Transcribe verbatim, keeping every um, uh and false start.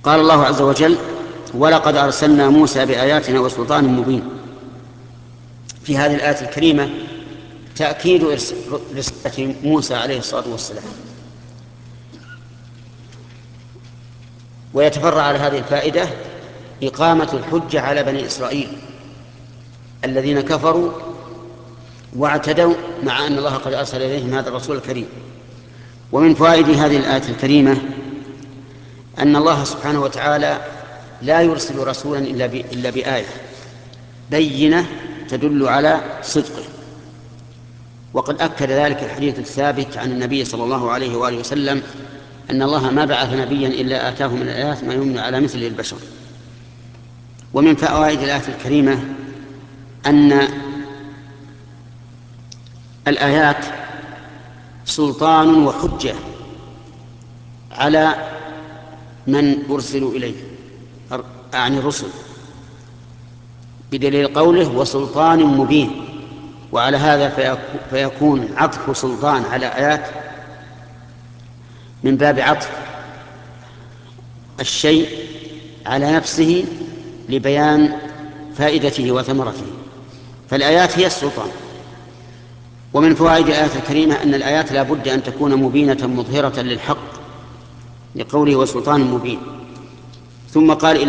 قال الله عز وجل: ولقد أرسلنا موسى بآياتنا وسلطان مبين. في هذه الآية الكريمة تأكيد رسالة موسى عليه الصلاة والسلام. ويتفرع على هذه الفائدة إقامة الحجة على بني إسرائيل الذين كفروا واعتدوا مع أن الله قد أرسل إليهم هذا الرسول الكريم. ومن فوائد هذه الآية الكريمة أن الله سبحانه وتعالى لا يرسل رسولا إلا بآية بينة تدل على صدقه. وقد أكد ذلك الحديث الثابت عن النبي صلى الله عليه وآله وسلم أن الله ما بعث نبيا إلا آتاه من الآيات ما يمنع على مثل البشر. ومن فوائد الآية الكريمة أن الآيات سلطان وحجة على من أرسلوا إليه، أعني الرسل، بدليل قوله وسلطان مبين. وعلى هذا فيكون عطف سلطان على آيات من باب عطف الشيء على نفسه لبيان فائدته وثمرته، فالآيات هي السلطان. ومن فوائد الآية الكريمة أن الآيات لا بد أن تكون مبينة مظهرة للحق لقوله وسلطان مبين. ثم قال